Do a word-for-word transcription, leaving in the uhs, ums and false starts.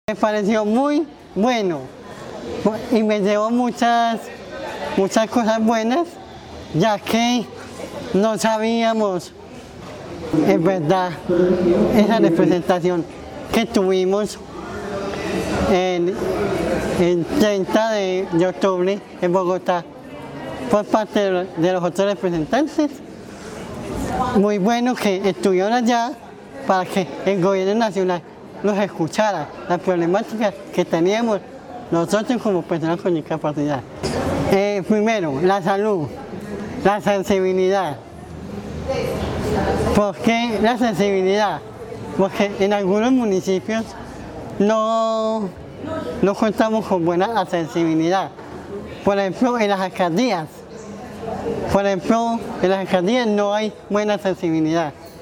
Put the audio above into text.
Me pareció muy bueno y me llevó muchas, muchas cosas buenas, ya que no sabíamos, en verdad, esa representación que tuvimos el, el treinta de octubre en Bogotá por parte de, de los otros representantes. Muy bueno que estuvieron allá para que el gobierno nacional nos escuchara las problemáticas que teníamos nosotros como personas con discapacidad. Eh, primero, la salud, la sensibilidad. ¿Por qué la sensibilidad? Porque en algunos municipios no, no contamos con buena accesibilidad. Por ejemplo, en las alcaldías. Por ejemplo, en las alcaldías no hay buena accesibilidad.